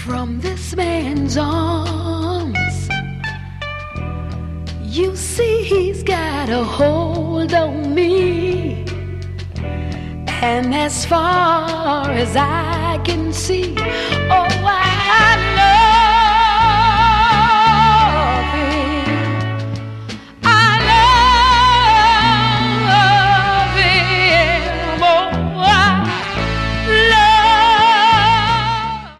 from this man's arms. You see, he's got a hold on me, and as far as I can see, oh,